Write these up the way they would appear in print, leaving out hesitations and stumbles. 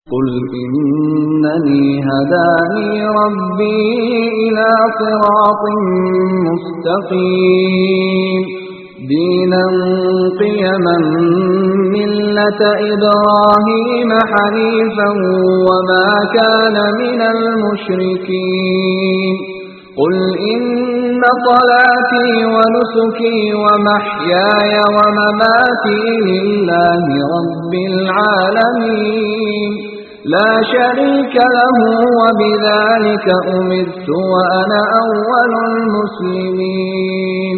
قل إنني هداني ربي إلى صراط مستقيم دينا قيما ملة إبراهيم حنيفا وما كان من المشركين قل إن صلاتي ونسكي ومحياي ومماتي لله رب العالمين لا شريك له وبذلك أمرت وأنا أول المسلمين.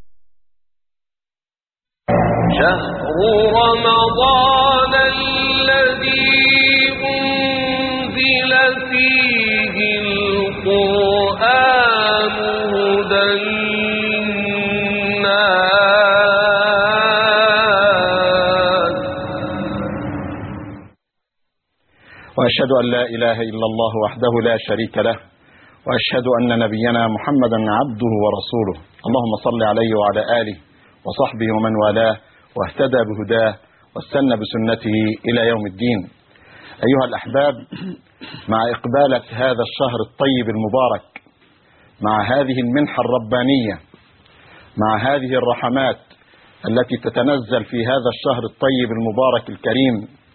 شهر رمضان الذي أنزل فيه القرآن هدى للناس. وأشهد أن لا إله إلا الله وحده لا شريك له وأشهد أن نبينا محمدا عبده ورسوله اللهم صل عليه وعلى آله وصحبه ومن والاه واهتدى بهداه واستنى بسنته إلى يوم الدين. أيها الأحباب، مع إقبالة هذا الشهر الطيب المبارك، مع هذه المنحة الربانية، مع هذه الرحمات التي تتنزل في هذا الشهر الطيب المبارك الكريم،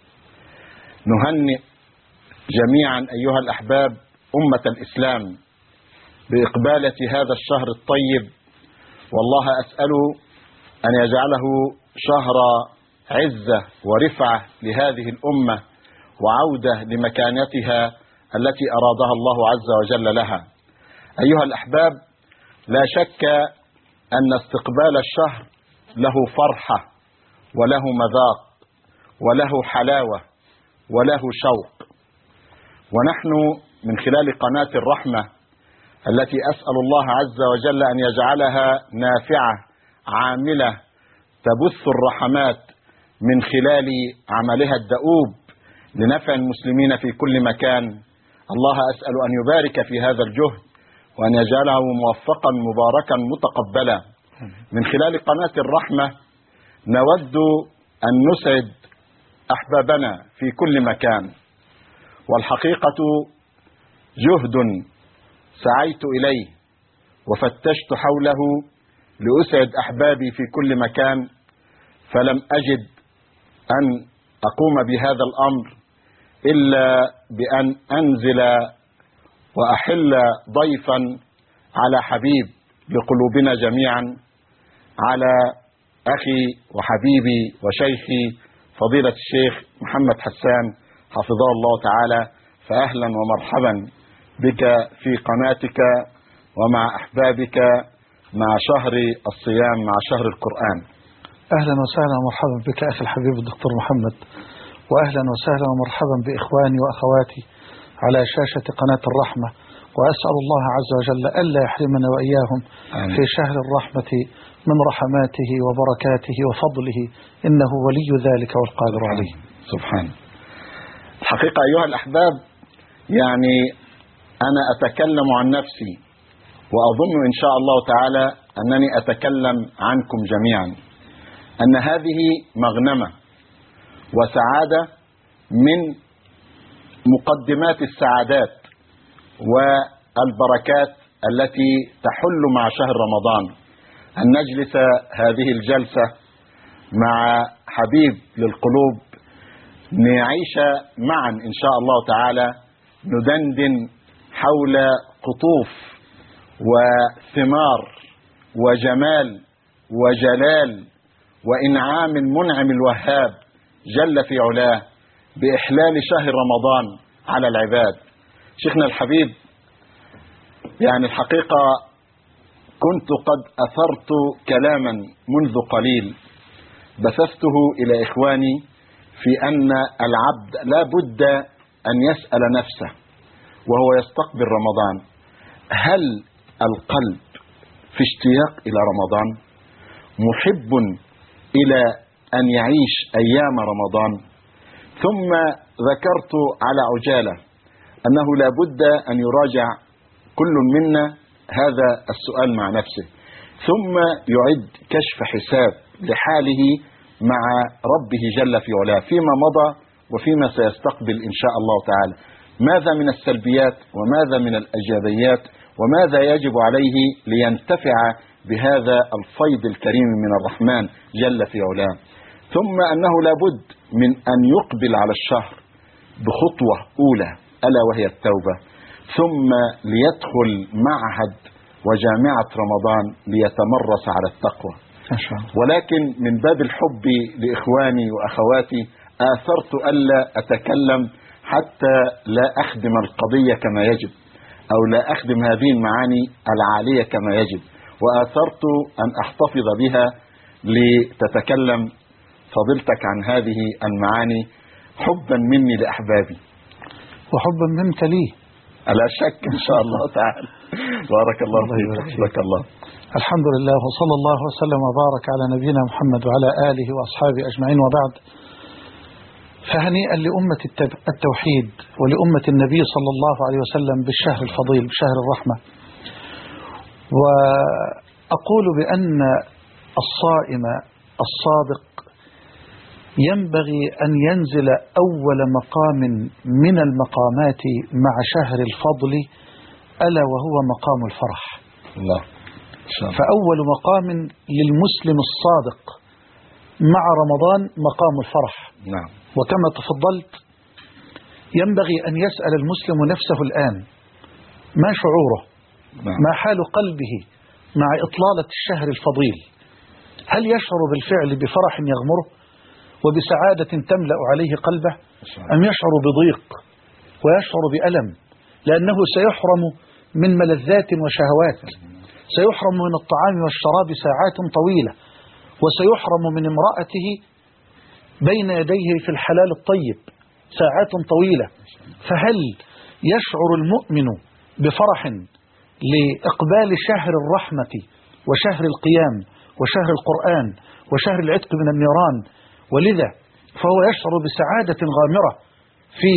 نهنئ جميعا أيها الأحباب أمة الإسلام بإقبالة هذا الشهر الطيب، والله أسأل أن يجعله شهر عزة ورفعة لهذه الأمة وعودة لمكانتها التي أرادها الله عز وجل لها. أيها الأحباب، لا شك أن استقبال الشهر له فرحة وله مذاق وله حلاوة وله شوق، ونحن من خلال قناة الرحمة التي أسأل الله عز وجل أن يجعلها نافعة عاملة تبث الرحمات من خلال عملها الدؤوب لنفع المسلمين في كل مكان. الله أسأل أن يبارك في هذا الجهد وأن يجعله موفقا مباركا متقبلا. من خلال قناة الرحمة نود أن نسعد أحبابنا في كل مكان، والحقيقة جهد سعيت إليه وفتشت حوله لأسعد أحبابي في كل مكان، فلم أجد أن أقوم بهذا الأمر إلا بأن أنزل وأحل ضيفا على حبيب لقلوبنا جميعا، على أخي وحبيبي وشيخي فضيلة الشيخ محمد حسان حفظه الله تعالى. فأهلا ومرحبا بك في قناتك ومع أحبابك مع شهر الصيام، مع شهر القرآن. أهلا وسهلا ومرحبا بك أخي الحبيب الدكتور محمد، وأهلا وسهلا ومرحبا بإخواني وأخواتي على شاشة قناة الرحمة، وأسأل الله عز وجل ألا يحرمنا وإياهم في شهر الرحمة من رحماته وبركاته وفضله، إنه ولي ذلك والقادر عليه سبحانه. الحقيقة أيها الأحباب، يعني أنا أتكلم عن نفسي، وأظن إن شاء الله تعالى أنني أتكلم عنكم جميعا، أن هذه مغنمة وسعادة من مقدمات السعادات والبركات التي تحل مع شهر رمضان، أن نجلس هذه الجلسة مع حبيب للقلوب، نعيش معا إن شاء الله تعالى، ندندن حول قطوف وثمار وجمال وجلال وإنعام المنعم الوهاب جل في علاه بإحلال شهر رمضان على العباد. شيخنا الحبيب، يعني الحقيقة كنت قد أثرت كلاما منذ قليل بثثته إلى إخواني في أن العبد لا بد أن يسأل نفسه وهو يستقبل رمضان: هل القلب في اشتياق إلى رمضان؟ محب إلى أن يعيش أيام رمضان؟ ثم ذكرت على عجالة أنه لا بد أن يراجع كل منا هذا السؤال مع نفسه، ثم يعد كشف حساب لحاله مع ربه جل في علاه فيما مضى وفيما سيستقبل إن شاء الله تعالى. ماذا من السلبيات وماذا من الإيجابيات وماذا يجب عليه لينتفع بهذا الفيض الكريم من الرحمن جل في علاه. ثم أنه لابد من أن يقبل على الشهر بخطوة أولى ألا وهي التوبة، ثم ليدخل معهد وجامعة رمضان ليتمرس على التقوى. ولكن من باب الحب لإخواني وأخواتي آثرت ألا أتكلم حتى لا أخدم القضية كما يجب، أو لا أخدم هذه المعاني العالية كما يجب، وآثرت أن أحتفظ بها لتتكلم فضيلتك عن هذه المعاني حبا مني لأحبابي وحبا منك لي لا شك إن شاء الله تعالى. بارك الله فيك. بارك الله. الحمد لله، وصلى الله وسلم وبارك على نبينا محمد وعلى آله وأصحابه أجمعين، وبعد. فهنيئا لأمة التوحيد ولأمة النبي صلى الله عليه وسلم بالشهر الفضيل، بشهر الرحمة. وأقول بأن الصائم الصادق ينبغي أن ينزل أول مقام من المقامات مع شهر الفضل، ألا وهو مقام الفرح. الله. فأول مقام للمسلم الصادق مع رمضان مقام الفرح. نعم. وكما تفضلت ينبغي أن يسأل المسلم نفسه الآن ما شعوره، ما حال قلبه مع إطلالة الشهر الفضيل. هل يشعر بالفعل بفرح يغمره وبسعادة تملأ عليه قلبه، أم يشعر بضيق ويشعر بألم لأنه سيحرم من ملذات وشهوات، سيحرم من الطعام والشراب ساعات طويلة، وسيحرم من امرأته بين يديه في الحلال الطيب ساعات طويلة. فهل يشعر المؤمن بفرح لإقبال شهر الرحمة وشهر القيام وشهر القرآن وشهر العتق من النيران؟ ولذا فهو يشعر بسعادة غامرة في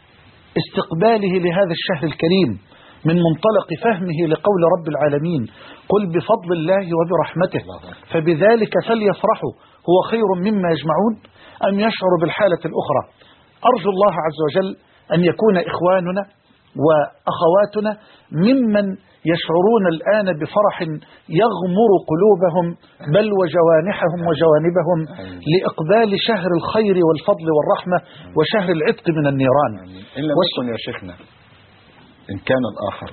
استقباله لهذا الشهر الكريم من منطلق فهمه لقول رب العالمين: قل بفضل الله وبرحمته فبذلك فليفرحوا هو خير مما يجمعون. أم يشعر بالحالة الأخرى؟ أرجو الله عز وجل أن يكون إخواننا وأخواتنا ممن يشعرون الآن بفرح يغمر قلوبهم بل وجوانحهم وجوانبهم لإقبال شهر الخير والفضل والرحمة وشهر العتق من النيران. إن لم يكن يا شيخنا إن كان الآخر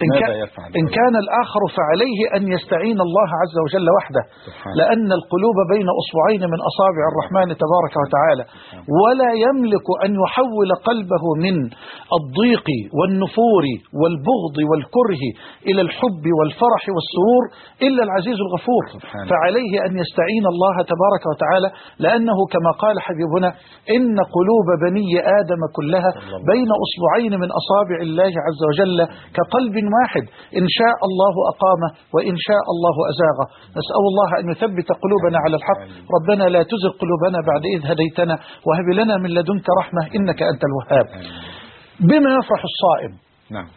إن كان الآخر فعليه أن يستعين الله عز وجل وحده، لأن القلوب بين أصبعين من أصابع الرحمن تبارك وتعالى، ولا يملك أن يحول قلبه من الضيق والنفور والبغض والكره إلى الحب والفرح والسرور إلا العزيز الغفور. فعليه أن يستعين الله تبارك وتعالى، لأنه كما قال حبيبنا: إن قلوب بني آدم كلها بين أصبعين من أصابع الله عز وجل كقلب واحد، إن شاء الله أقامه وإن شاء الله أزاغه. نسأل الله أن يثبت قلوبنا على الحق. ربنا لا تزغ قلوبنا بعد إذ هديتنا وهب لنا من لدنك رحمة إنك أنت الوهاب. بما يفرح الصائم؟ نعم.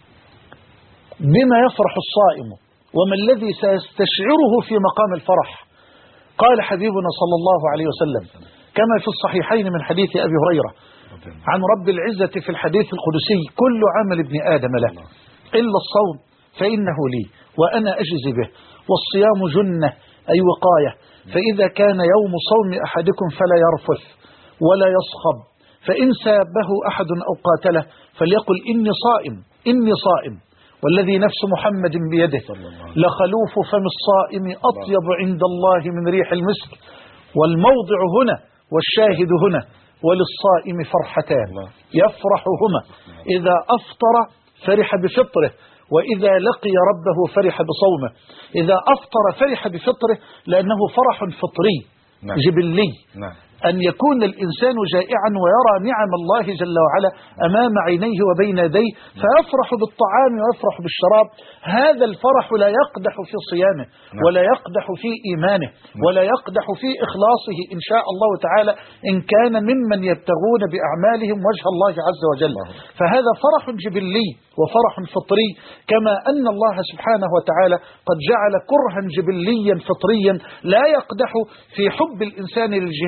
بما يفرح الصائم وما الذي سيستشعره في مقام الفرح؟ قال حبيبنا صلى الله عليه وسلم كما في الصحيحين من حديث أبي هريرة عن رب العزة في الحديث القدسي: كل عمل ابن آدم له إلا الصوم فإنه لي وأنا أجزي به، والصيام جنة أي وقاية، فإذا كان يوم صوم أحدكم فلا يرفث ولا يصخب، فإن سابه أحد أو قاتله فليقل إني صائم إني صائم، والذي نفس محمد بيده لخلوف فم الصائم أطيب عند الله من ريح المسك. والموضع هنا والشاهد هنا: وللصائم فرحتان يفرحهما إذا أفطر فرح بفطره، وإذا لقي ربه فرح بصومه. إذا أفطر فرح بفطره لأنه فرح فطري جبلي، أن يكون الإنسان جائعا ويرى نعم الله جل وعلا أمام عينيه وبين يديه فيفرح بالطعام ويفرح بالشراب. هذا الفرح لا يقدح في صيامه ولا يقدح في إيمانه ولا يقدح في إخلاصه إن شاء الله تعالى، إن كان ممن يبتغون بأعمالهم وجه الله عز وجل. فهذا فرح جبلي وفرح فطري، كما أن الله سبحانه وتعالى قد جعل كرها جبليا فطريا لا يقدح في حب الإنسان للجهاد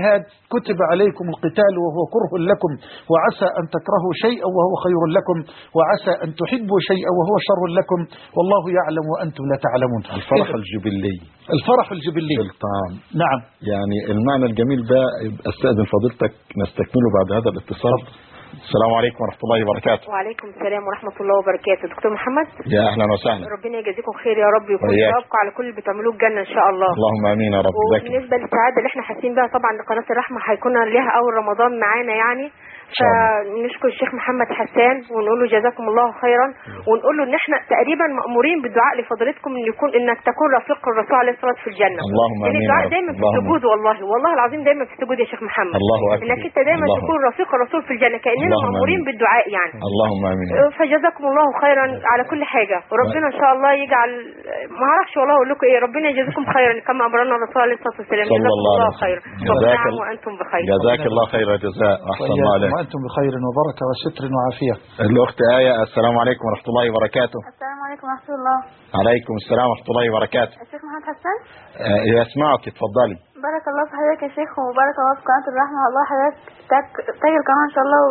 كتب عليكم القتال وهو كره لكم وعسى أن تكرهوا شيئا وهو خير لكم وعسى أن تحبوا شيئا وهو شر لكم والله يعلم وأنتم لا تعلمون. الفرح الجبلي، الفرح الجبلي في الطعام. نعم. يعني المعنى الجميل ده أستأذن فضيلتك نستكمله بعد هذا الاتصال. السلام عليكم ورحمة الله وبركاته. وعليكم السلام ورحمة الله وبركاته. دكتور محمد، يا أهلا وسهلا. ربنا يجازيكم خير يا رب ويكون ثوابكم على كل اللي بتعملوه الجنة إن شاء الله. اللهم آمين يا رب. وبالنسبة للسعادة اللي احنا حاسين بها طبعا لقناة الرحمة هيكون لها أول رمضان معانا يعني، فنشكر الشيخ محمد حسان ونقول له جزاكم الله خيرا، ونقول له ان احنا تقريبا مأمورين بالدعاء لفضيلتكم انك تكون رفيق الرسول عليه الصلاة والسلام في الجنة. اللهم امين. الدعاء دايما في السجود، والله العظيم دايما في السجود يا شيخ محمد. الله اكبر. انك انت دايما تكون رفيق الرسول في الجنة، كأننا مأمورين بالدعاء يعني. اللهم امين. فجزاكم الله خيرا على كل حاجة، وربنا ان شاء الله يجعل، ما اعرفش والله اقول لكم ايه، ربنا يجزيكم خيرا كما امرنا الرسول عليه الصلاة والسلام. جزاكم الله خيرا وانتم بخير. جزاك الله خير الجزاء. احسن الله عليك. وانتم بخير وبركة وستر وعافية. الأخت آية، السلام عليكم ورحمة الله وبركاته. السلام عليكم ورحمة الله. عليكم السلام ورحمة الله وبركاته. الشيخ محمد حسان. يسمعك، اتفضلي. بارك الله في حضرتك يا شيخ، وبارك الله في قناة الرحمة. الله حضرتك تاج القناة إن شاء الله،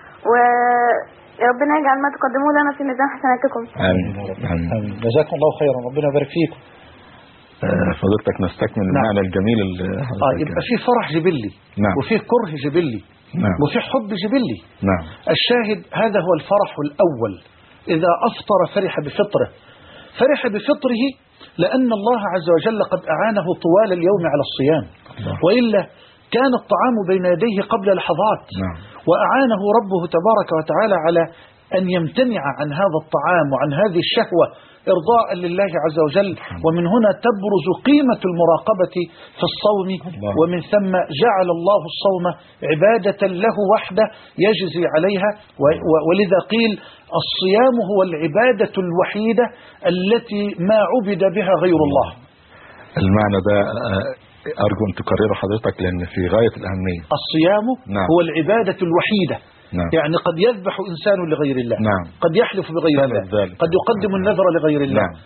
وربنا يجعل ما تقدموه لنا في ميزان حسناتكم. آمين. جزاكم الله خيرا، ربنا يبارك فيكم. فضلتك نستكمل المعنى الجميل يبقى في فرح جبلي، نعم، وفي كره جبلي، نعم، وفي حب جبلي. نعم. الشاهد هذا هو الفرح الأول. إذا أفطر فرح بفطره، فرح بفطره لأن الله عز وجل قد أعانه طوال اليوم على الصيام، وإلا كان الطعام بين يديه قبل لحظات، نعم، وأعانه ربه تبارك وتعالى على أن يمتنع عن هذا الطعام وعن هذه الشهوة إرضاء لله عز وجل. ومن هنا تبرز قيمة المراقبة في الصوم، ومن ثم جعل الله الصوم عبادة له وحده يجزي عليها، ولذا قيل الصيام هو العبادة الوحيدة التي ما عبد بها غير الله. المعنى ده أرجو أن تكرره حضرتك لأن في غاية الأهمية. الصيام نعم. هو العبادة الوحيدة. نعم. يعني قد يذبح إنسان لغير الله، نعم، قد يحلف بغير الله، قد يقدم النذر لغير الله، نعم،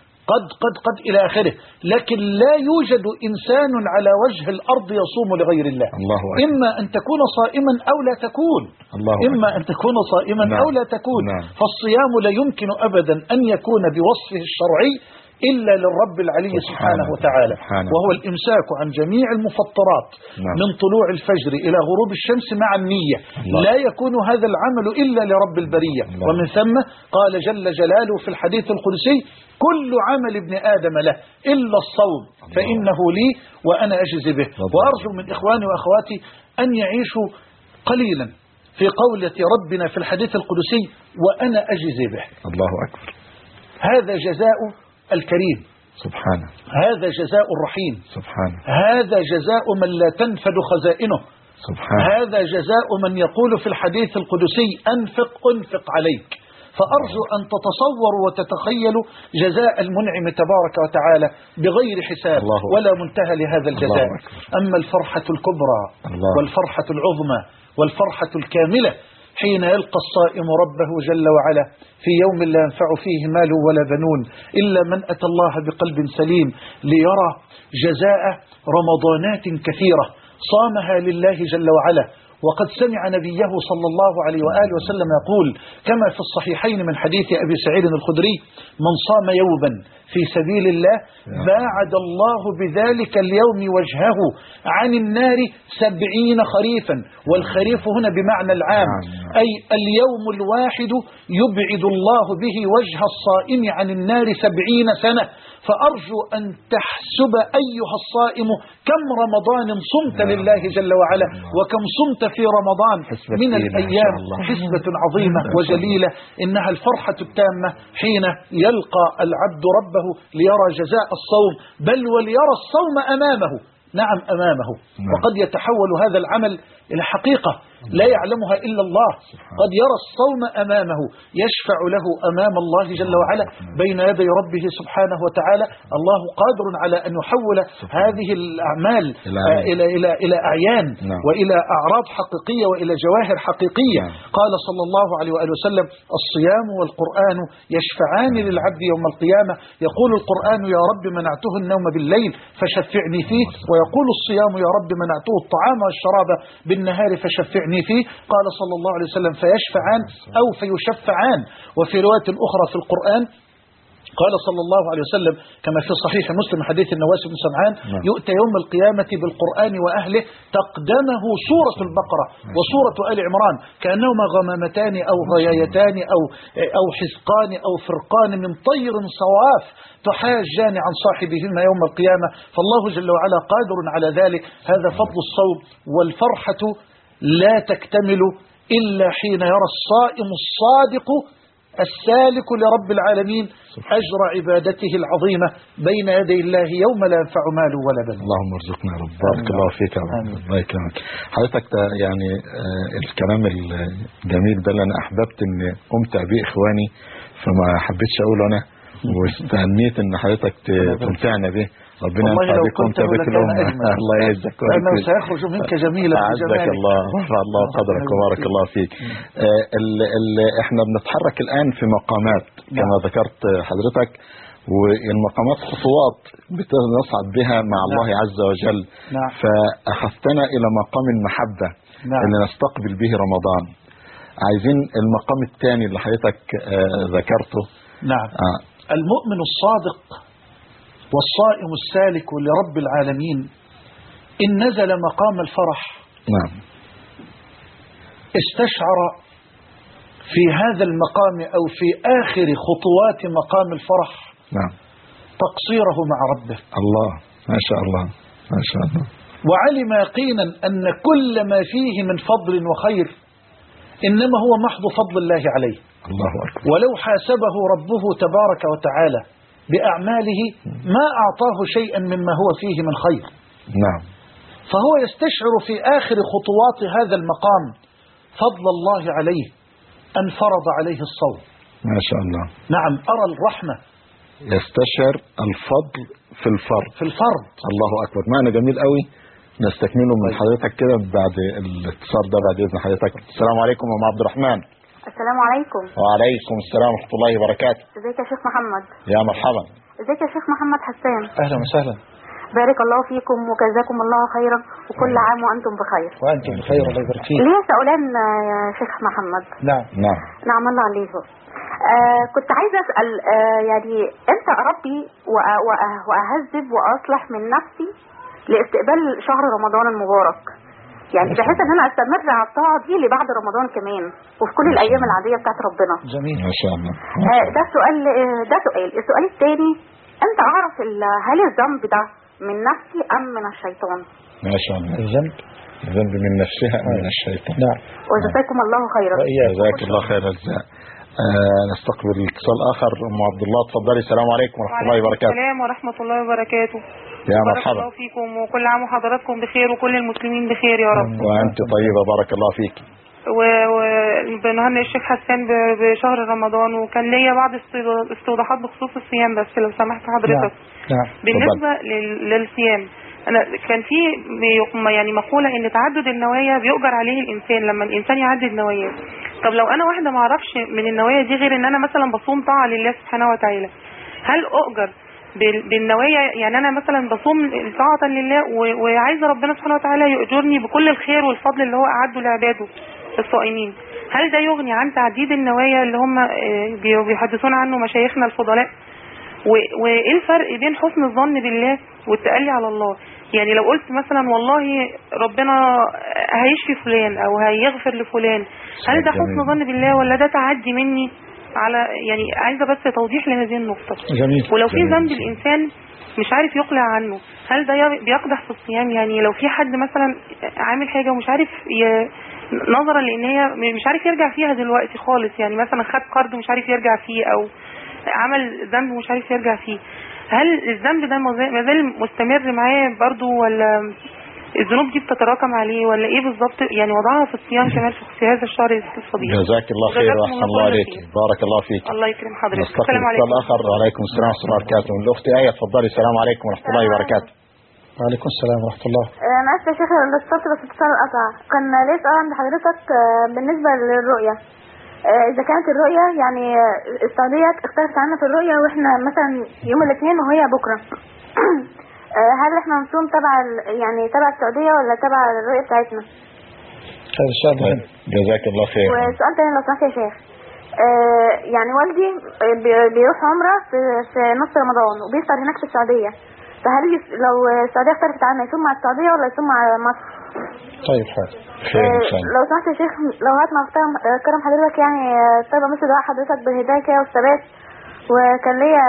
قد إلى آخره، لكن لا يوجد إنسان على وجه الأرض يصوم لغير الله. الله أكبر. إما أن تكون صائما أو لا تكون، الله إما أن تكون صائما نعم. أو لا تكون. نعم. فالصيام لا يمكن أبدا أن يكون بوصفه الشرعي إلا للرب العلي سبحانه وتعالى، وهو الإمساك عن جميع المفطرات، نعم، من طلوع الفجر إلى غروب الشمس مع النية. لا يكون هذا العمل إلا لرب البرية. ومن ثم قال جل جلاله في الحديث القدسي: كل عمل ابن آدم له إلا الصوم فإنه لي وأنا أجزي به. وأرجو من إخواني وأخواتي أن يعيشوا قليلا في قولة ربنا في الحديث القدسي: وأنا أجزي به. الله أكبر. هذا جزاء الكريم سبحانه، هذا جزاء الرحيم سبحانه، هذا جزاء من لا تنفد خزائنه سبحانه، هذا جزاء من يقول في الحديث القدسي: أنفق عليك. فأرجو أن تتصوروا وتتخيلوا جزاء المنعم تبارك وتعالى بغير حساب ولا منتهى لهذا الجزاء. أما الفرحة الكبرى والفرحة العظمى والفرحة الكاملة حين يلقى الصائم ربه جل وعلا في يوم لا ينفع فيه مال ولا بنون إلا من أتى الله بقلب سليم ليرى جزاء رمضانات كثيرة صامها لله جل وعلا. وقد سمع نبيه صلى الله عليه وآله وسلم يقول كما في الصحيحين من حديث أبي سعيد الخدري: من صام يوما في سبيل الله باعد الله بذلك اليوم وجهه عن النار 70 خريفا. والخريف هنا بمعنى العام، أي اليوم الواحد يبعد الله به وجه الصائم عن النار 70 سنة. فأرجو أن تحسب أيها الصائم كم رمضان صمت لله جل وعلا، وكم صمت في رمضان من الأيام. حسبة عظيمة وجليلة، إنها الفرحة التامة حين يلقى العبد ربه ليرى جزاء الصوم، بل وليرى الصوم أمامه. نعم أمامه. وقد يتحول هذا العمل إلى حقيقة لا يعلمها إلا الله. قد يرى الصوم أمامه يشفع له أمام الله جل وعلا بين يدي ربه سبحانه وتعالى. الله قادر على أن يحول هذه الأعمال إلى أعيان وإلى أعراض حقيقية وإلى جواهر حقيقية. قال صلى الله عليه وآله وسلم: الصيام والقرآن يشفعان للعبد يوم القيامة. يقول القرآن: يا رب منعته النوم بالليل فشفعني فيه، ويقول الصيام: يا رب منعته الطعام والشراب بالنهار فشفعني فيه. قال صلى الله عليه وسلم: فيشفعان أو فيشفعان. وفي رواية أخرى في القرآن قال صلى الله عليه وسلم كما في صحيح مسلم حديث النواس بن سمعان: يؤتى يوم القيامة بالقرآن وأهله تقدمه سورة البقرة وسورة آل عمران كأنهما غمامتان أو غيايتان أو حزقان أو فرقان من طير صواف تحاجان عن صاحبهما يوم القيامة. فالله جل وعلا قادر على ذلك. هذا فضل الصوم، والفرحة لا تكتمل إلا حين يرى الصائم الصادق السالك لرب العالمين أجر عبادته العظيمة بين يدي الله يوم لا ينفع مال ولا بنون. اللهم ارزقنا يا رب. بارك الله فيك يا رب. الله يكرمك. حضرتك يعني الكلام الجميل ده اللي انا احببت ان امتع به اخواني، فما حبيتش اقوله انا، واستهنيت ان حضرتك تمتعنا به. ربنا ينفع بك وانت بك الأمة. الله يعزك لأنه سيخرج منك جميلة. أعزك الله ورفع الله قدرك وبارك الله فيك. احنا بنتحرك الآن في مقامات كما ذكرت حضرتك، والمقامات خطوات بنصعد بها مع الله عز وجل. فأخذتنا إلى مقام المحبة اللي نستقبل به رمضان. عايزين المقام الثاني اللي حضرتك ذكرته. نعم. المؤمن الصادق والصائم السالك لرب العالمين إن نزل مقام الفرح استشعر في هذا المقام أو في آخر خطوات مقام الفرح تقصيره مع ربه. الله ما شاء الله ما شاء الله. وعلم يقينا أن كل ما فيه من فضل وخير إنما هو محض فضل الله عليه. الله أكبر. ولو حاسبه ربه تبارك وتعالى بأعماله ما أعطاه شيئا مما هو فيه من خير. نعم. فهو يستشعر في آخر خطوات هذا المقام فضل الله عليه أن فرض عليه الصوم. ما شاء الله. نعم. أرى الرحمة. يستشعر الفضل في الفرض. الله أكبر. معنى جميل قوي. نستكمله من حضرتك كده بعد الاتصال ده بعد إذن حضرتك. السلام عليكم أم عبد الرحمن. السلام عليكم. وعليكم السلام ورحمة الله وبركاته. ازيك يا شيخ محمد؟ يا مرحبا. ازيك يا شيخ محمد حسان؟ أهلا وسهلا. بارك الله فيكم وجزاكم الله خيرا، وكل عام وأنتم بخير. وأنتم بخير الله يبارك فيك. ليه سؤالان يا شيخ محمد؟ نعم. نعم الله عليكم. كنت عايزة أسأل يعني امتى أربي وأهذب وأصلح من نفسي لاستقبال شهر رمضان المبارك، يعني بحيث ان انا استمر على الطاعه دي لبعد رمضان كمان وفي كل الايام العاديه بتاعت ربنا. جميل ما شاء الله. ده سؤال. السؤال الثاني: امتى اعرف هل الذنب ده من نفسي ام من الشيطان؟ ما شاء الله. الذنب من نفسها ام من الشيطان. نعم. وجزاكم الله خيرا. جزاك الله خير الجزاء. نستقبل اتصال اخر. ام عبد الله اتفضلي. السلام عليكم ورحمه الله وبركاته. السلام ورحمه الله وبركاته. يا بارك مرحبا. الله فيكم وكل عام وحضراتكم بخير وكل المسلمين بخير يا رب. وانت طيبه بارك الله فيك. وبنهنئ الشيخ حسان بشهر رمضان، وكان ليا بعض استوضاحات بخصوص الصيام بس لو سمحت حضرتك. نعم. بالنسبه للصيام، انا كان في يعني مقوله ان تعدد النوايا بيؤجر عليه الانسان لما الانسان يعدد نواياه. طب لو انا واحده ما اعرفش من النوايا دي غير ان انا مثلا بصوم طاعه لله سبحانه وتعالى، هل اؤجر بالنوايا؟ يعني انا مثلا بصوم طاعه لله وعايزه ربنا سبحانه وتعالى يؤجرني بكل الخير والفضل اللي هو اعده لعباده الصائمين، هل ده يغني عن تعديد النوايا اللي هم بيحدثون عنه مشايخنا الفضلاء؟ وايه الفرق بين حسن الظن بالله والتألي على الله؟ يعني لو قلت مثلا والله ربنا هيشفي فلان او هيغفر لفلان، هل ده حسن ظن بالله ولا ده تعدي مني على؟ يعني عايزه بس توضيح لهذه النقطه. جميل. ولو في ذنب الانسان مش عارف يقلع عنه، هل ده بيقدح في الصيام؟ يعني لو في حد مثلا عامل حاجه ومش عارف نظرا لان هي مش عارف يرجع فيها دلوقتي خالص، يعني مثلا خد قرض ومش عارف يرجع فيه او عمل ذنب ومش عارف يرجع فيه، هل الذنب ده ما زال مستمر معاه برضو الذنوب دي بتتراكم عليه ولا ايه بالظبط؟ يعني وضعها في الصيام كمان في هذا الشهر الفضيل. جزاك الله خير واحسن الله عليك، بارك الله فيك. الله يكرم حضرتك. نستقبل السلام عليكم. اتصال اخر. وعليكم السلام ورحمه الله وبركاته. الاخت آية اتفضلي. السلام عليكم ورحمه الله وبركاته. وعليكم السلام ورحمة الله. انا اسفه يا شيخ الاتصال بس اتصال قطع. كان ليه سؤال عند حضرتك بالنسبه للرؤيه. اذا كانت الرؤيه يعني السعوديه اختلفت عنا في الرؤيه واحنا مثلا يوم الاثنين وهي بكره هل احنا نصوم يعني تبع السعوديه ولا تبع الرؤيه بتاعتنا؟ هذا السؤال مهم. جزاك الله خير. وسؤال تاني لو سمحت يا شيخ. يعني والدي بيروح عمره في نص رمضان وبيفطر هناك في السعوديه، فهل لو السعوديه اختلفت عنا يصوم مع السعوديه ولا يصوم مع مصر؟ طيب حاضر. خير ان شاء الله. لو سمحت يا شيخ لو هسمع كرم حضرتك يعني طيب مثل دعاء حضرتك بالهدايه كده والثبات، وكان ليا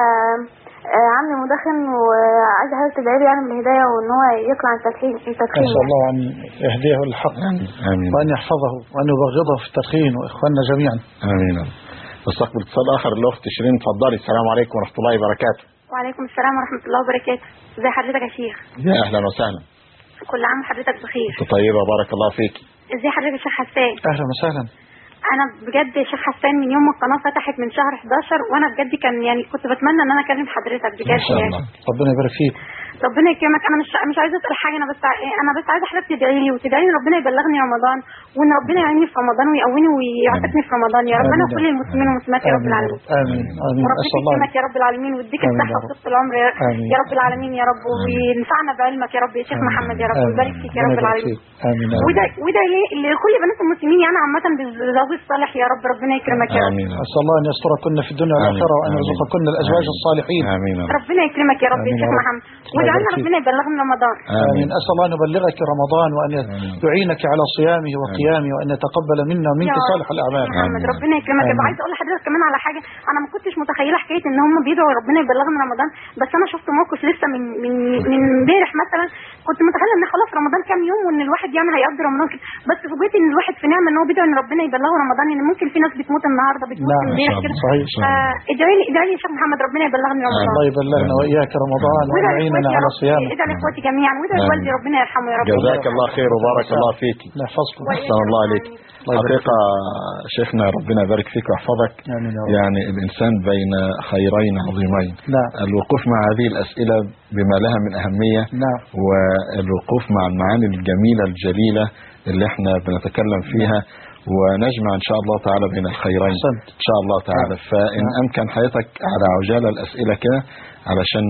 عمي مدخن وعايز حضرتك تدعي لي يعني بالهدايه وان هو يطلع عن التدخين. أسأل الله أن يهديه الحق آمين. وأن يحفظه وأن يبغضه في التدخين وإخواننا جميعا. امين. نستقبل اتصال اخر. الاخت شيرين اتفضلي. السلام عليكم ورحمه الله وبركاته. وعليكم السلام ورحمة الله وبركاته. ازي حضرتك يا شيخ؟ يا اهلا وسهلا. كل عام وحضرتك بخير. انت طيبه بارك الله فيك. ازي حضرتك يا شيخ حسان؟ أهلا وسهلا. انا بجد يا شيخ حسان من يوم ما القناه فتحت من شهر 11 وانا بجد كان يعني كنت بتمنى ان انا اكلم حضرتك بجد. ما شاء الله. يعني ربنا يبارك فيك. ربنا يكرمك. انا مش عايزه اسال حاجه، انا بس عايزه حضرتك تدعي لي وتدعي لي ربنا يبلغني رمضان وان ربنا يعيني في رمضان ويقويني ويعتقني في رمضان يا رب. انا كل المسلمين والمسلمات يا رب العالمين. آمين آمين. وربنا أسأل الله يكرمك يا رب العالمين ويديك آمين الصحه يا رب. وطول العمر يا رب العالمين يا رب، وينفعنا بعلمك يا رب يا شيخ محمد يا رب، ويبارك فيك يا رب العالمين. آمين. وده لكل بنات المسلمين يعني عامه بالزواج الصالح يا رب. ربنا يكرمك يا رب. امين. أسأل الله أن يستركن في الدنيا والآخرة وأن يرزقكن الأزواج الصالحين. امين. ربنا يكرمك يا رب يا شيخ محمد، واجعلنا ربنا يبلغنا رمضان. آمين. أسأل الله أن يبلغك رمضان وأن يعينك على صيامه وقيامه وأن يتقبل منا ومنك صالح الأعمال. محمد ربنا يكرمك. طب عايز اقول لحضرتك كمان على حاجه، انا ما كنتش متخيله حكايه ان هم بيدعوا ربنا يبلغنا رمضان، بس انا شفت موقف لسه من امبارح مثلا. كنت متخيله ان خلاص رمضان كام يوم وان الواحد يعني هيقضي رمضان كده، بس فوجئت ان الواحد في نعمه ان هو بيدعو ان ربنا يبلغه رمضان، ان ممكن في ناس بتموت النهارده بتموت نعم امبارح كده. صحيح. ادعي لي يا شيخ محمد ربنا يبلغني رمضان. الله يبلغنا وإياك رمضان ويعيننا على صيامه. ادعي لاخواتي جميعا وادعي لوالدي ربنا يرحمه يا رب. جزاك الله خير وبارك الله فيك. نحفظكم. احسن الله عليك. حقيقة شيخنا ربنا يبارك فيك ويحفظك. يعني الإنسان بين خيرين عظيمين. نعم. الوقوف مع هذه الأسئلة بما لها من أهمية. نعم. والوقوف مع المعاني الجميلة الجليلة اللي احنا بنتكلم فيها ونجمع إن شاء الله تعالى بين الخيرين إن شاء الله تعالى. فإن أمكن حياتك على عجالة الأسئلة كده علشان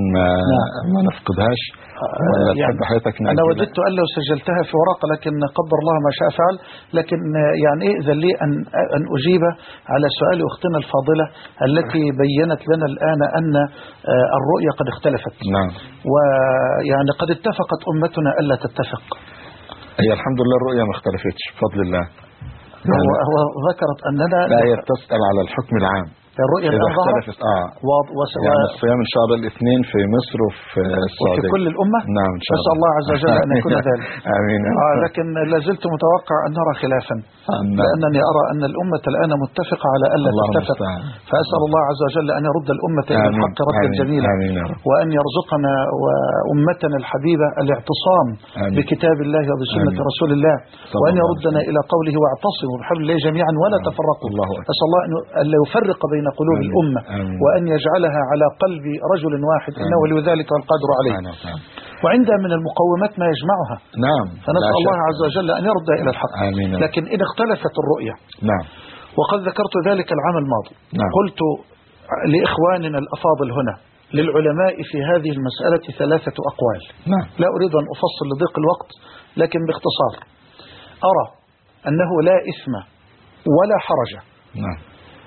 ما نفقدهاش. يعني حياتك أنا وجدت أن لو سجلتها في ورقة لكن قدر الله ما شاء فعل. لكن يعني إذن لي أن أجيب على سؤال أختنا الفاضلة التي بينت لنا الآن أن الرؤية قد اختلفت. نعم. ويعني قد اتفقت أمتنا ألا تتفق. هي الحمد لله الرؤية ما اختلفتش بفضل الله. هو ذكرت أننا لا هي تسأل على الحكم العام. الرؤية إذا اختلفت يعني الصيام إن شاء الله الاثنين في مصر وفي السعودية وفي كل الأمة. نعم إن شاء الله. نسأل الله عز وجل أن يكون ذلك. آمين. لكن لازلت متوقع أن نرى خلافا لأنني أرى أن الأمة الآن متفقة على ألا تتفق. فأسأل الله عز وجل أن يرد الأمة إلى الحق ردا جميلا وأن يرزقنا وأمتنا الحبيبة الاعتصام بكتاب الله وبسنة رسول الله وأن يردنا إلى قوله واعتصموا بحبل الله جميعا ولا تفرقوا. أسأل الله أن لا يفرق بين قلوب الأمة وأن يجعلها على قلب رجل واحد إنه ولذلك والقادر عليه. وعندها من المقومات ما يجمعها. نعم. فنسأل الله عز وجل أن يرد إلى الحق. لكن إن اختلفت الرؤية. نعم. وقد ذكرت ذلك العام الماضي. نعم. قلت لإخواننا الأفاضل هنا للعلماء في هذه المسألة 3 أقوال. نعم. لا أريد أن أفصل لضيق الوقت لكن باختصار أرى أنه لا إثم ولا حرج. نعم.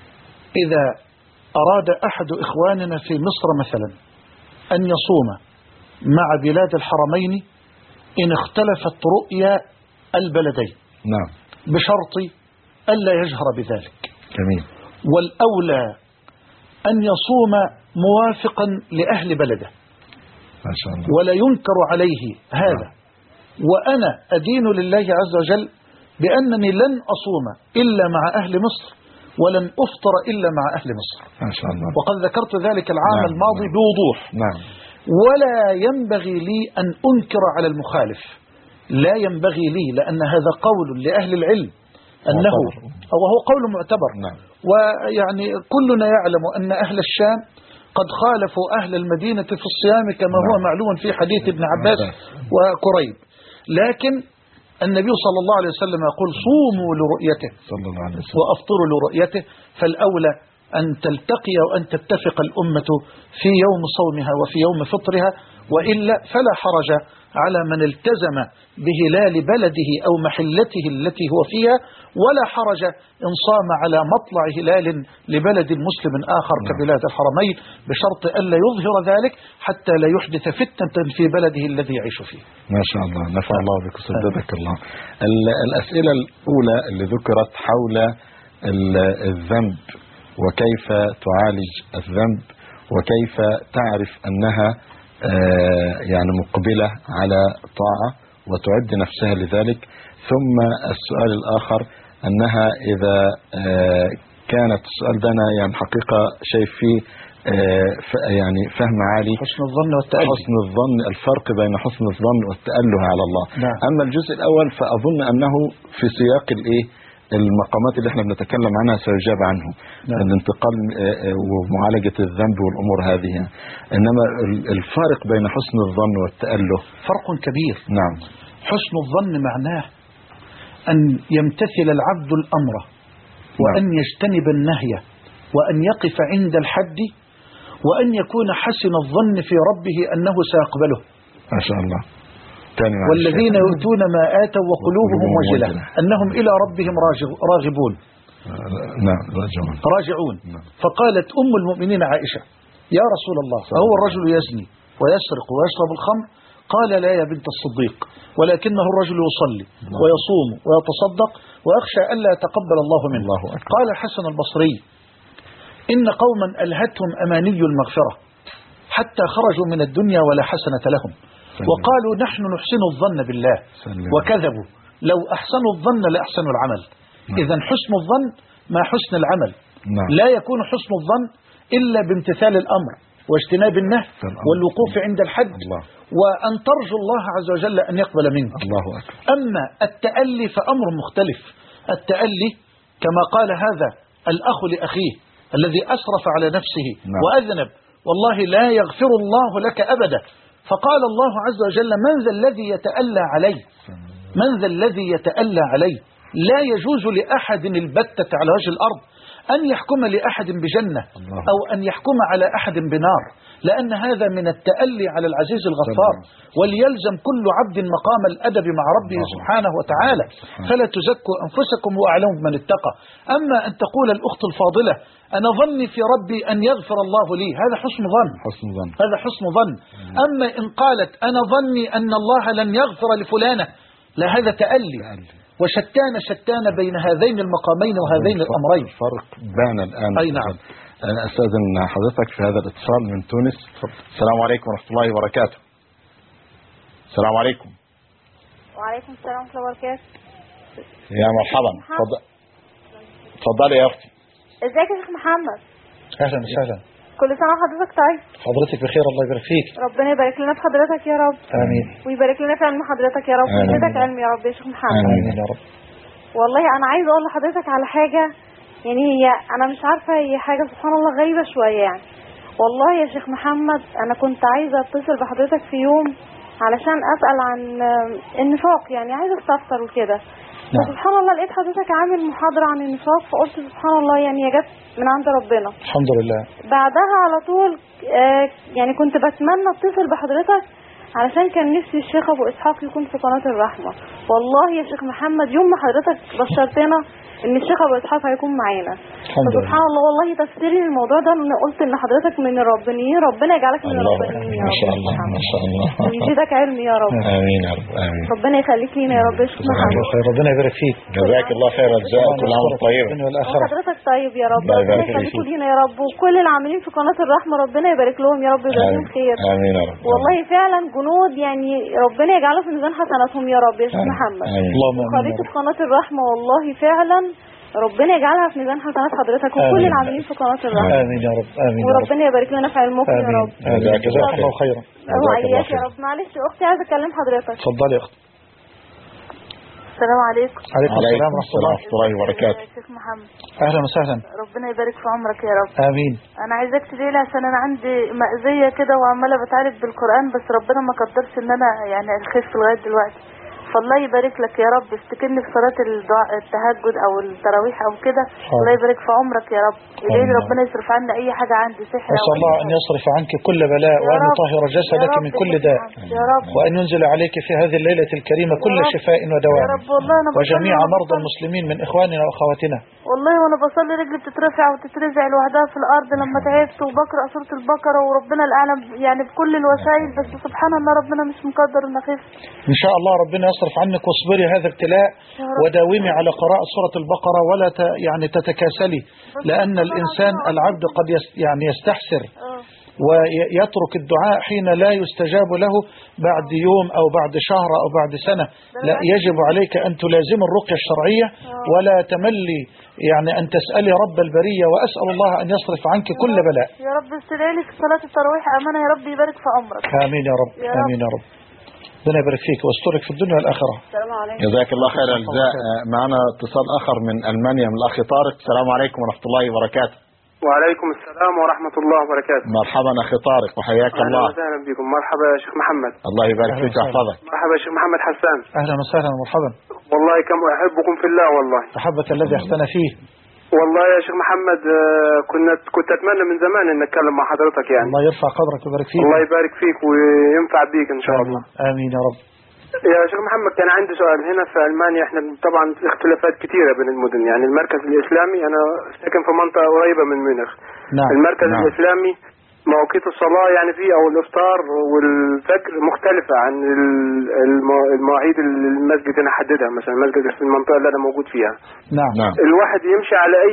إذا أراد أحد إخواننا في مصر مثلا أن يصوم مع بلاد الحرمين إن اختلفت رؤيا البلدين. نعم. بشرط ألا يجهر بذلك. جميل. والأولى أن يصوم موافقا لأهل بلده ما شاء الله. ولا ينكر عليه هذا. وأنا أدين لله عز وجل بأنني لن أصوم إلا مع أهل مصر ولن أفطر إلا مع أهل مصر. ما شاء الله. وقد ذكرت ذلك العام الماضي بوضوح. نعم. ولا ينبغي لي أن أنكر على المخالف لا ينبغي لي، لأن هذا قول لأهل العلم أنه وهو قول معتبر. ويعني كلنا يعلم أن أهل الشام قد خالفوا أهل المدينة في الصيام كما هو معلوم في حديث ابن عباس وكريب. لكن النبي صلى الله عليه وسلم يقول صوموا لرؤيته وأفطروا لرؤيته، فالأولى أن تلتقي وأن تتفق الأمة في يوم صومها وفي يوم فطرها، وإلا فلا حرج على من التزم بهلال بلده أو محلته التي هو فيها، ولا حرج إن صام على مطلع هلال لبلد مسلم آخر كبلاد الحرمين، بشرط ألا يظهر ذلك حتى لا يحدث فتنة في بلده الذي يعيش فيه. ما شاء الله، نفع الله بك، سددك الله. الأسئلة الأولى اللي ذكرت حول الذنب وكيف تعالج الذنب وكيف تعرف أنها يعني مقبلة على طاعة وتعد نفسها لذلك. ثم السؤال الآخر أنها إذا كانت السؤال ده أنا يعني حقيقة شايف فيه يعني فهم عالي، حسن الظن والتأله. حسن الظن، الفرق بين حسن الظن والتأله على الله. أما الجزء الأول فأظن أنه في سياق المقامات اللي احنا بنتكلم عنها سيجاب عنه، الانتقال ومعالجة الذنب والأمور هذه. إنما الفارق بين حسن الظن والتأله فرق كبير. نعم. حسن الظن معناه أن يمتثل العبد الأمر وأن يجتنب النهي وأن يقف عند الحد وأن يكون حسن الظن في ربه أنه سيقبله. ما شاء الله. والذين يؤتون ما آتوا وقلوبهم وجلة أنهم إلى ربهم راغبون. نعم راجعون. فقالت أم المؤمنين عائشة يا رسول الله أهو الرجل يزني ويسرق ويشرب الخمر؟ قال لا يا بنت الصديق، ولكنه الرجل يصلي ويصوم ويتصدق ويخشى ألا يتقبل الله منه. قال الحسن البصري إن قوما ألهتهم أماني المغفرة حتى خرجوا من الدنيا ولا حسنة لهم، وقالوا نحن نحسن الظن بالله، وكذبوا، لو أحسنوا الظن لأحسنوا العمل. إذن حسن الظن مع حسن العمل. لا يكون حسن الظن إلا بامتثال الأمر واجتناب النهي والوقوف عند الحد وأن ترجو الله عز وجل أن يقبل منك. أما التألي فأمر مختلف. التألي كما قال هذا الأخ لأخيه الذي أسرف على نفسه وأذنب والله لا يغفر الله لك أبدا، فقال الله عز وجل من ذا الذي يتألى علي؟ من ذا الذي يتألى علي؟ لا يجوز لأحد البتة على وجه الأرض أن يحكم لأحد بجنة أو أن يحكم على أحد بنار، لأن هذا من التألي على العزيز الغفار. وليلزم كل عبد مقام الأدب مع ربه سبحانه وتعالى. فلا تزكوا أنفسكم وأعلم من اتقى. أما أن تقول الأخت الفاضلة أنا ظني في ربي أن يغفر الله لي، هذا حسن ظن. هذا حسن ظن. أما إن قالت أنا ظني أن الله لن يغفر لفلانة، لا، هذا تألي. وشتان بين هذين المقامين وهذين الأمرين. فرق بان الآن. أي نعم. أنا أستاذن حضرتك في هذا الاتصال من تونس. السلام عليكم ورحمة الله وبركاته. السلام عليكم. وعليكم السلام ورحمة الله وبركاته. يا مرحبا. تفضلي يا أختي. ازيك يا شيخ محمد؟ أهلا وسهلا. كل سنة وحضرتك طيب. حضرتك بخير، الله يبارك فيك. ربنا يبارك لنا في حضرتك يا رب. آمين. ويبارك لنا في علم حضرتك يا رب، ويزيدك علم يا رب يا شيخ محمد. آمين يا رب. والله أنا عايزة أقول لحضرتك على حاجة، يعني هي أنا مش عارفة، هي حاجة سبحان الله غريبة شوية يعني. والله يا شيخ محمد أنا كنت عايزة أتصل بحضرتك في يوم علشان أسأل عن النفاق، يعني عايزة أستفسر وكده. فسبحان الله لقيت حضرتك عامل محاضرة عن النفاق، فقلت سبحان الله يعني هي جت من عند ربنا. الحمد لله. بعدها على طول يعني كنت بتمنى اتصل بحضرتك علشان كان نفسي الشيخ ابو اسحاق يكون في قناة الرحمة. والله يا شيخ محمد يوم ما حضرتك بشرتنا ان الشيخ ابو اسحاق هيكون معانا، فسبحان الله والله تفسيري للموضوع ده ان قلت ان حضرتك من الربانيين، ربنا يجعلك من الربانيين. ما شاء الله ما شاء الله. ويزيدك علم يا رب. امين يا رب. امين. ربنا يخليك لينا يا رب يا شيخ محمد. ربنا يبارك فيك. جزاك الله خير الجزاء. كل عام وانت طيب. وحضرتك طيب يا رب. ربنا يخليكم لينا يا رب، وكل العاملين في قناة الرحمة ربنا يبارك لهم يا رب ويجزاهم خير. امين يا رب. والله فعلا جنود، يعني ربنا يجعله في ميزان حسناتهم يا رب يا شيخ محمد. اللهم امين. خليفة قناة الرحمة والله فعلا ربنا يجعلها في ميزان حسنات حضرتك وكل العاملين في قناة الرحمة. امين يا رب. امين. وربنا يبارك لنا في علمكم يا رب. جزاك الله خيرا. وإياك يا رب. معلش اختي عايزه اكلم حضرتك. اتفضلي يا اختي. السلام عليكم. عليكم السلام ورحمة الله وبركاته. يا شيخ محمد، أهلا وسهلا. ربنا يبارك في عمرك يا رب. آمين. انا عايزاك تدعي لي عشان انا عندي مأذية كده وعمالة بتعالج بالقرآن، بس ربنا ما قدرش ان انا يعني اخف لغاية دلوقتي. فالله يبارك لك يا رب، افتكرني في صلاة التهجد او التراويح او كده. الله يبارك في عمرك يا رب. إليه ربنا يصرف عنا اي حاجة عندي سحر. نسأل الله ان يصرف عنك كل بلاء وان يطهر جسدك من كل داء، وان ينزل عليك في هذه الليلة الكريمة كل شفاء ودواء، وجميع مرضى المسلمين من اخواننا واخواتنا. والله وانا بصلي رجلي بتترفع وتترزع لوحدها في الارض لما تعبت، وبقرا سورة البقرة وربنا الاعلم يعني بكل الوسائل، بس سبحان الله ربنا مش مقدر ان اخف. ان شاء الله ربنا يصرف عنك، واصبري هذا ابتلاء وداومي على قراءة سورة البقرة ولا يعني تتكاسلي، لأن الإنسان العبد قد يعني يستحسر ويترك الدعاء حين لا يستجاب له بعد يوم أو بعد شهر أو بعد سنة. لا، يجب عليك أن تلازم الرقية الشرعية ولا تملي يعني أن تسألي رب البرية، وأسأل الله أن يصرف عنك كل بلاء. يا رب استدعي لي في صلاة التراويح أمانة، يا رب يبارك في عمرك. آمين يا رب. آمين يا رب. ربنا يبارك فيك واسترك في الدنيا والآخرة. السلام عليكم. جزاك الله خير الجزاء. معنا اتصال آخر من ألمانيا من الأخ طارق. السلام عليكم ورحمة الله وبركاته. وعليكم السلام ورحمة الله وبركاته. مرحبا أخي طارق وحياك الله. أهلا وسهلا بكم. مرحبا يا شيخ محمد. الله يبارك فيك ويحفظك. مرحبا يا شيخ محمد حسان. أهلا وسهلا ومرحبا. والله كم أحبكم في الله والله. أحبك الذي أحسن فيه. والله يا شيخ محمد كنت أتمنى من زمان أن أتكلم مع حضرتك يعني. الله يرفع قدرك ويبارك فيك. الله يبارك فيك وينفع بيك إن شاء الله. آمين يا رب. يا شيخ محمد كان عندي سؤال. هنا في ألمانيا احنا طبعا اختلافات كثيرة بين المدن، يعني المركز الإسلامي أنا ساكن في منطقة قريبة من ميونخ. نعم. المركز الإسلامي مواقيت الصلاة يعني فيه أو الإفطار والفجر مختلفة عن المواعيد اللي المسجد هنا حددها، مثلا المسجد في المنطقة اللي أنا موجود فيها. نعم. الواحد يمشي على أي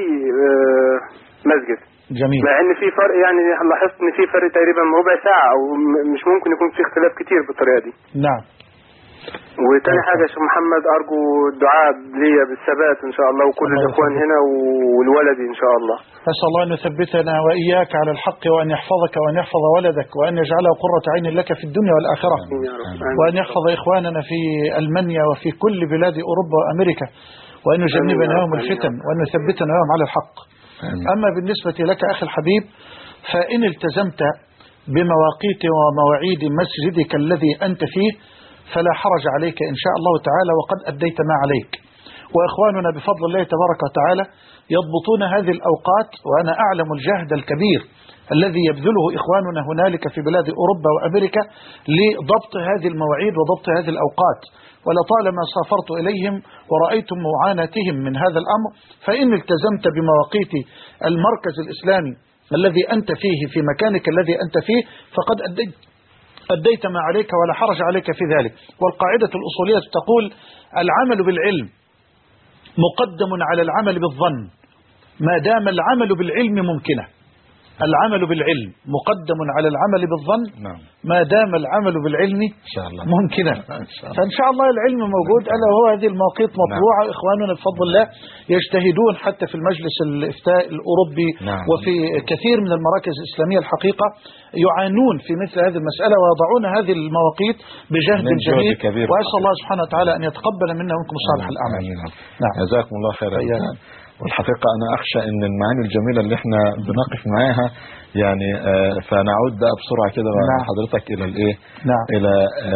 مسجد. جميل. مع ان في فرق، يعني لاحظت ان في فرق تقريبا ربع ساعة، او مش ممكن يكون في اختلاف كتير بالطريقة دي. نعم. وتاني حاجة يا شيخ محمد، أرجو الدعاء ليا بالثبات إن شاء الله وكل الإخوان هنا والولد إن شاء الله. أسأل الله أن يثبتنا وإياك على الحق، وأن يحفظك وأن يحفظ ولدك، وأن يجعله قرة عين لك في الدنيا والآخرة، وأن يحفظ إخواننا في ألمانيا وفي كل بلاد أوروبا وأمريكا، وأن يجنبنا يوم الفتن، وأن يثبتنا يوم على الحق. أما بالنسبة لك أخي الحبيب، فإن التزمت بمواقيت ومواعيد مسجدك الذي أنت فيه فلا حرج عليك إن شاء الله تعالى، وقد أديت ما عليك. وإخواننا بفضل الله تبارك وتعالى يضبطون هذه الأوقات، وأنا أعلم الجهد الكبير الذي يبذله إخواننا هنالك في بلاد أوروبا وأمريكا لضبط هذه المواعيد وضبط هذه الأوقات. ولطالما سافرت إليهم ورأيت معاناتهم من هذا الأمر، فإن التزمت بمواقيت المركز الإسلامي الذي أنت فيه في مكانك الذي أنت فيه فقد أديت ما عليك ولا حرج عليك في ذلك. والقاعدة الأصولية تقول: العمل بالعلم مقدم على العمل بالظن ما دام العمل بالعلم ممكنة. العمل بالعلم مقدم على العمل بالظن ما دام العمل بالعلم ممكنا. فإن شاء الله العلم موجود، ألا وهو هذه المواقيت مطبوعة. إخواننا بفضل الله يجتهدون حتى في المجلس الإفتاء الأوروبي وفي كثير من المراكز الإسلامية الحقيقة يعانون في مثل هذه المسألة، ويضعون هذه المواقيت بجهد جميل. وأسأل الله سبحانه وتعالى أن يتقبل منا ومنكم صالح الأعمال. جزاكم الله خيرا. والحقيقة أنا أخشى أن المعاني الجميلة اللي احنا بنقف معاها يعني فنعود بقى بسرعة كده مع حضرتك إلى الإيه؟ إلى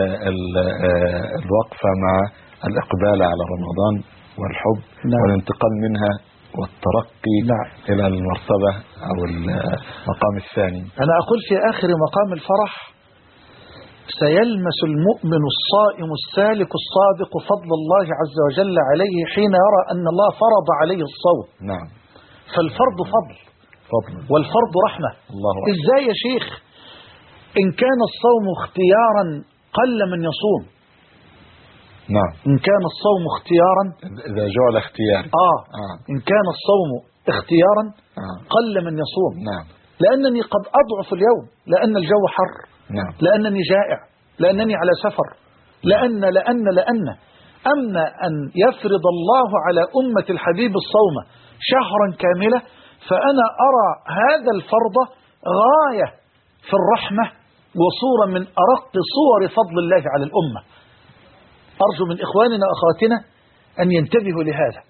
الوقفة مع الإقبال على رمضان والحب والانتقال منها والترقي إلى المرتبة أو المقام الثاني. أنا أقول في آخر مقام الفرح: سيلمس المؤمن الصائم السالك الصادق فضل الله عز وجل عليه حين يرى أن الله فرض عليه الصوم. نعم. فالفرض فضل والفرض رحمة. الله أكبر. إزاي يا شيخ؟ إن كان الصوم اختيارا قل من يصوم. نعم. إن كان الصوم اختيارا إذا جعل اختيار إن كان الصوم اختيارا قل من يصوم. نعم. لأنني قد أضعف اليوم، لأن الجو حر، لأنني جائع، لأنني على سفر، لأن أما أن يفرض الله على أمة الحبيب الصوم شهرا كاملة، فأنا أرى هذا الفرض غاية في الرحمة وصورة من أرق صور فضل الله على الأمة. أرجو من إخواننا وأخواتنا أن ينتبهوا لهذا.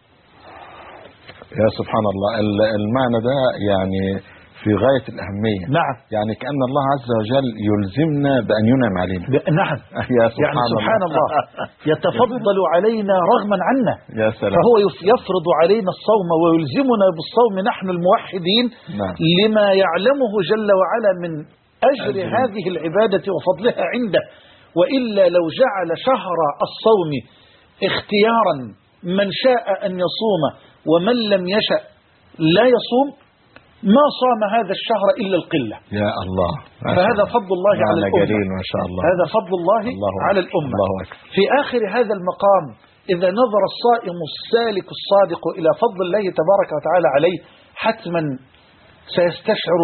يا سبحان الله، المعنى ده يعني في غاية الأهمية. نعم. يعني كأن الله عز وجل يلزمنا بأن ينعم علينا. نعم. يا يعني سبحان الله يتفضل علينا رغما عنا. يا سلام. فهو يفرض علينا الصوم ويلزمنا بالصوم نحن الموحدين. نعم. لما يعلمه جل وعلا من أجر هذه العبادة وفضلها عنده. وإلا لو جعل شهر الصوم اختيارا، من شاء أن يصوم ومن لم يشأ لا يصوم، ما صام هذا الشهر إلا القلة. يا الله. فهذا فضل الله على الأمة. ما شاء الله. هذا فضل الله على الأمة. الله أكبر. في آخر هذا المقام إذا نظر الصائم السالك الصادق إلى فضل الله تبارك وتعالى عليه، حتما سيستشعر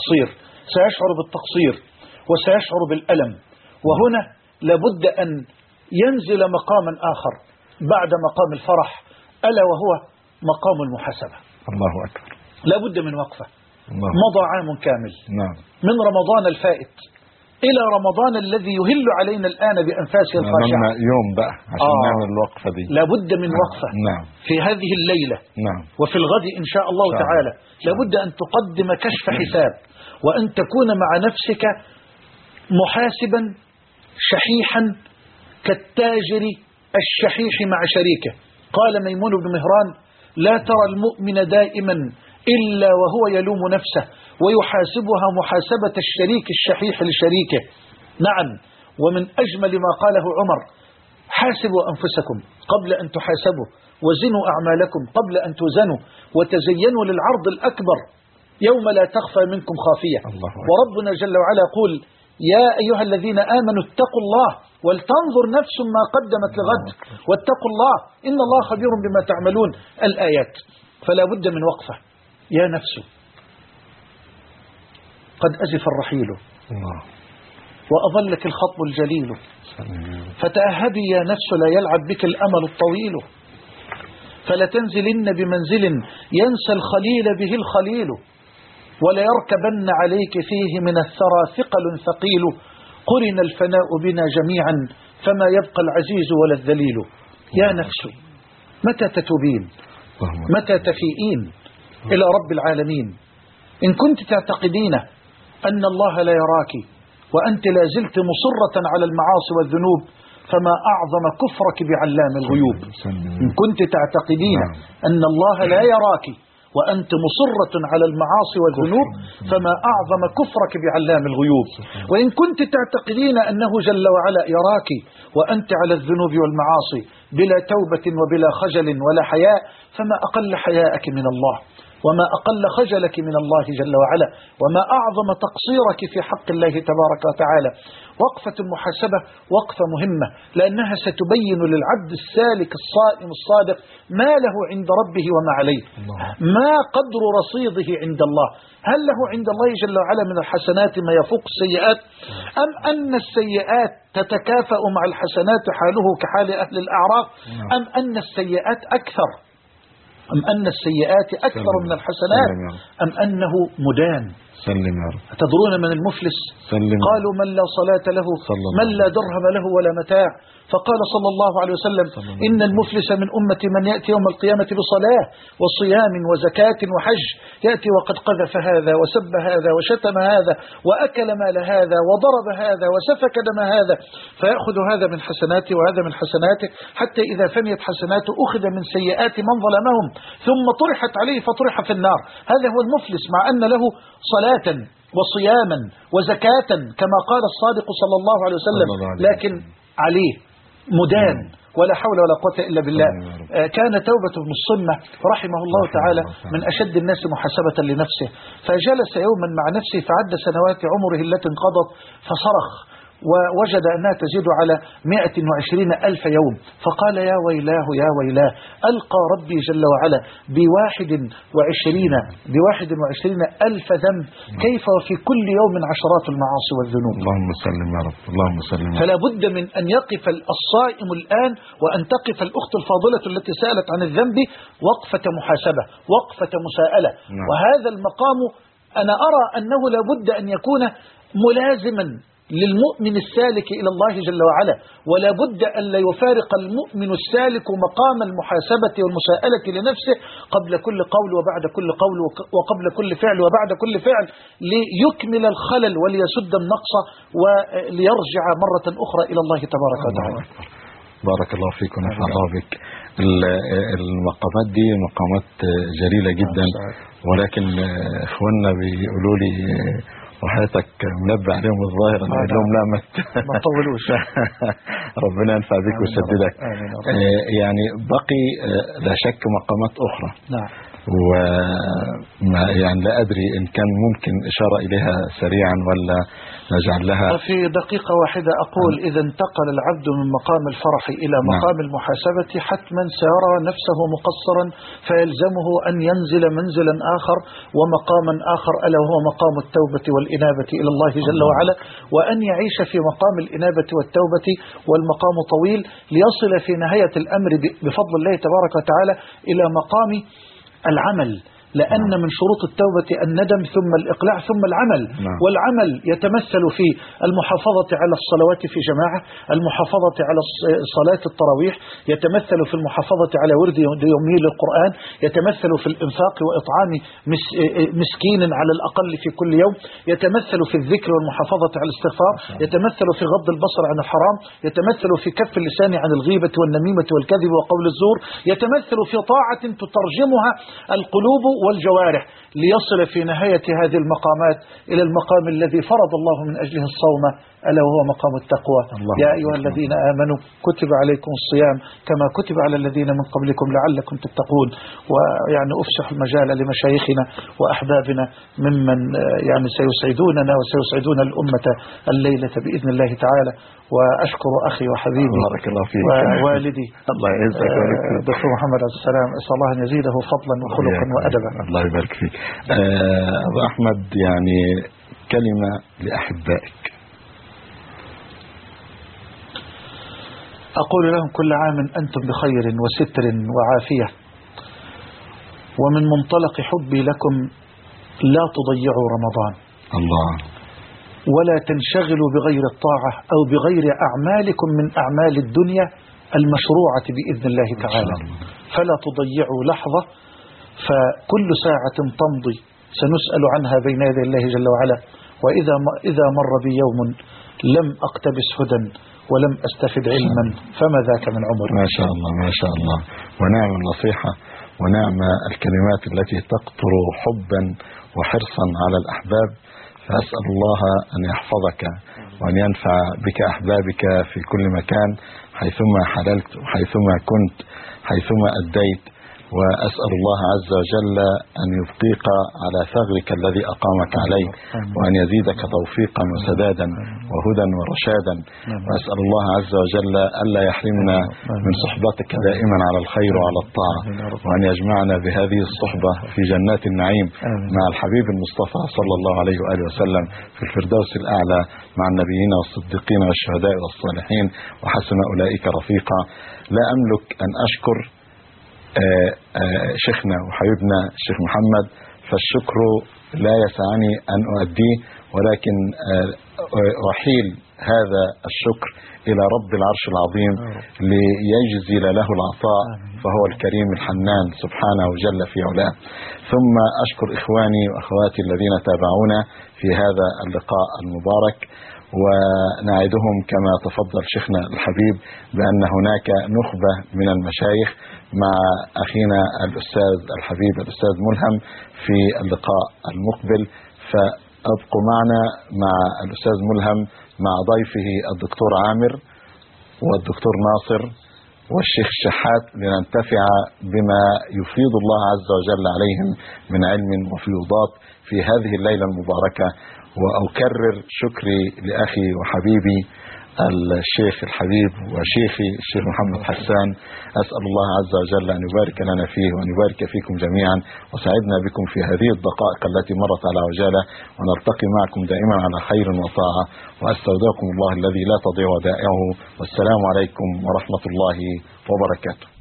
بالتقصير وسيشعر بالألم. وهنا لابد أن ينزل مقاما آخر بعد مقام الفرح، ألا وهو مقام المحاسبة. الله أكبر. لابد من وقفة. مضى عام كامل. نعم. من رمضان الفائت إلى رمضان الذي يهل علينا الآن بأنفاسه الخاشعة. يوم بقى عشان نعمل الوقفة دي. لابد من وقفة. نعم. في هذه الليلة. نعم. وفي الغد إن شاء الله تعالى لابد أن تقدم كشف حساب، وأن تكون مع نفسك محاسبا شحيحا كالتاجر الشحيح مع شريكه. قال ميمون بن مهران: لا ترى المؤمن دائما إلا وهو يلوم نفسه ويحاسبها محاسبة الشريك الشحيح لشريكه. نعم. ومن أجمل ما قاله عمر: حاسبوا أنفسكم قبل أن تحاسبوا، وزنوا أعمالكم قبل أن توزنوا، وتزينوا للعرض الأكبر يوم لا تخفى منكم خافية. وربنا جل وعلا يقول: يا أيها الذين آمنوا اتقوا الله ولتنظر نفس ما قدمت لغد واتقوا الله إن الله خبير بما تعملون. الآيات. فلا بد من وقفة. يا نفس قد أزف الرحيل وأظلك الخطب الجليل، فتأهبي يا نفس لا يلعب بك الأمل الطويل، فلتنزلن بمنزل ينسى الخليل به الخليل، وليركبن عليك فيه من الثرى ثقل ثقيل، قرن الفناء بنا جميعا فما يبقى العزيز ولا الذليل. يا نفس متى تتوبين، متى تفيئين إلى رب العالمين؟ إن كنت تعتقدين أن الله لا يراك وأنت لا زلت مصرة على المعاصي والذنوب، فما أعظم كفرك بعلام الغيوب. إن كنت تعتقدين أن الله لا يراك وأنت مصرة على المعاصي والذنوب، فما أعظم كفرك بعلام الغيوب. وإن كنت تعتقدين أنه جل وعلا يراك وأنت على الذنوب والمعاصي بلا توبة وبلا خجل ولا حياء، فما أقل حياءك من الله، وما أقل خجلك من الله جل وعلا، وما أعظم تقصيرك في حق الله تبارك وتعالى. وقفة المحاسبة وقفة مهمة، لأنها ستبين للعبد السالك الصائم الصادق ما له عند ربه وما عليه، ما قدر رصيده عند الله. هل له عند الله جل وعلا من الحسنات ما يفوق السيئات، أم أن السيئات تتكافأ مع الحسنات حاله كحال أهل الأعراف، أم أن السيئات أكثر، أم أن السيئات أكثر من الحسنات، أم أنه مدان. سلم يا رب. تدرون من المفلس؟ قالوا: من لا صلاة له، من لا درهم له ولا متاع. فقال صلى الله عليه وسلم: إن المفلس من أمتي من يأتي يوم القيامة بصلاة وصيام وزكاة وحج، يأتي وقد قذف هذا وسب هذا وشتم هذا وأكل مال هذا وضرب هذا وسفك دم هذا، فيأخذ هذا من حسناته وهذا من حسناته، حتى إذا فنيت حسناته أخذ من سيئات من ظلمهم ثم طرحت عليه فطرح في النار. هذا هو المفلس، مع أن له صلاة وصياما وزكاة كما قال الصادق صلى الله عليه وسلم، لكن عليه مدان ولا حول ولا قوة إلا بالله. كان توبة بن الصمة رحمه الله تعالى من أشد الناس محاسبة لنفسه، فجلس يوما مع نفسه فعد سنوات عمره التي انقضت، فصرخ ووجد أنها تزيد على 120,000 يوم، فقال: يا ويلاه يا ويلاه، ألقى ربي جل وعلا ب21,000 ذنب، كيف وفي كل يوم عشرات المعاصي والذنوب. اللهم سلم يا رب. اللهم سلم. فلا بد من أن يقف الصائم الآن، وأن تقف الأخت الفاضلة التي سألت عن الذنب وقفة محاسبة، وقفة مساءلة. وهذا المقام أنا أرى أنه لا بد أن يكون ملازما للمؤمن السالك إلى الله جل وعلا، ولا بد أن لا يفارق المؤمن السالك مقام المحاسبة والمساءلة لنفسه قبل كل قول وبعد كل قول وقبل كل فعل وبعد كل فعل، ليكمل الخلل وليسد النقص وليرجع مرة أخرى إلى الله تبارك وتعالى. بارك الله فيك ونفع الله بك. المقامات دي مقامات جليلة جدا، ولكن اخواننا بيقولوا لي وحياتك منبه عليهم الظاهر، انا اقول لهم لا ما تطولوش. ربنا ينفع بك ويسددك. يعني بقي لا شك مقامات اخرى. نعم. وما يعني لا ادري ان كان ممكن اشاره اليها سريعا ولا نجعل لها في دقيقة واحدة. أقول إذا انتقل العبد من مقام الفرح إلى مقام المحاسبة حتما سيرى نفسه مقصرا، فيلزمه أن ينزل منزلا آخر ومقاما آخر، ألا وهو مقام التوبة والإنابة إلى الله جل وعلا، وأن يعيش في مقام الإنابة والتوبة، والمقام طويل ليصل في نهاية الأمر بفضل الله تبارك وتعالى إلى مقام العمل، لأن من شروط التوبة الندم ثم الإقلاع ثم العمل. والعمل يتمثل في المحافظة على الصلوات في جماعة، المحافظة على صلاة التراويح، يتمثل في المحافظة على ورد يومي للقرآن، يتمثل في الإنفاق وإطعام مسكين على الأقل في كل يوم، يتمثل في الذكر والمحافظة على الاستغفار، يتمثل في غض البصر عن الحرام، يتمثل في كف اللسان عن الغيبة والنميمة والكذب وقول الزور، يتمثل في طاعة تترجمها القلوب والجوارح، ليصل في نهاية هذه المقامات إلى المقام الذي فرض الله من أجله الصوم، ألا وهو مقام التقوى. يا أيها الذين آمنوا كتب عليكم الصيام كما كتب على الذين من قبلكم لعلكم تتقون. ويعني أفسح المجال لمشايخنا وأحبابنا ممن يعني سيسعدوننا وسيسعدون الأمة الليلة بإذن الله تعالى. وأشكر أخي وحبيبي بارك الله فيك ووالدي الله يعزك دكتور محمد عبد السلام، أسأل الله أن يزيده فضلا وخلقا وأدبا. الله يبارك فيك. أبو أحمد، يعني كلمة لأحبائك. أقول لهم كل عام أنتم بخير وستر وعافية، ومن منطلق حبي لكم لا تضيعوا رمضان. الله. ولا تنشغلوا بغير الطاعة أو بغير أعمالكم من أعمال الدنيا المشروعة بإذن الله تعالى، فلا تضيعوا لحظة، فكل ساعة تمضي سنسأل عنها بين يدي الله جل وعلا. وإذا مر بي يوم لم أقتبس هدى ولم أستفد علما فما ذاك من عمر. ما شاء الله ما شاء الله. ونعم النصيحة ونعم الكلمات التي تقطر حبا وحرصا على الأحباب. فأسأل الله أن يحفظك وأن ينفع بك أحبابك في كل مكان، حيثما حللت وحيثما كنت حيثما أديت. وأسأل الله عز وجل أن يبقيك على ثغرك الذي أقامك عليه، وأن يزيدك توفيقا وسدادا وهدى ورشادا. وأسأل الله عز وجل ألا يحرمنا من صحبتك دائما على الخير وعلى الطاعة، وأن يجمعنا بهذه الصحبة في جنات النعيم مع الحبيب المصطفى صلى الله عليه وآله وسلم في الفردوس الأعلى مع النبيين والصديقين والشهداء والصالحين، وحسن أولئك رفيقا. لا أملك أن أشكر شيخنا وحبيبنا الشيخ محمد، فالشكر لا يسعني أن أؤديه، ولكن أحيل هذا الشكر إلى رب العرش العظيم ليجزل له العطاء، فهو الكريم الحنان سبحانه جل في علاه. ثم أشكر إخواني وأخواتي الذين تابعونا في هذا اللقاء المبارك، ونعدهم كما تفضل شيخنا الحبيب بأن هناك نخبة من المشايخ مع أخينا الأستاذ الحبيب الأستاذ ملهم في اللقاء المقبل، فأبقوا معنا مع الأستاذ ملهم مع ضيفه الدكتور عامر والدكتور ناصر والشيخ شحات، لننتفع بما يفيض الله عز وجل عليهم من علم وفيوضات في هذه الليلة المباركة. وأكرر شكري لأخي وحبيبي الشيخ الحبيب وشيخي الشيخ محمد حسان. أسأل الله عز وجل أن يبارك لنا فيه وأن يبارك فيكم جميعا، وسعدنا بكم في هذه الدقائق التي مرت على عجالة، ونلتقي معكم دائما على خير وطاعة. وأستودعكم الله الذي لا تضيع ودائعه، والسلام عليكم ورحمة الله وبركاته.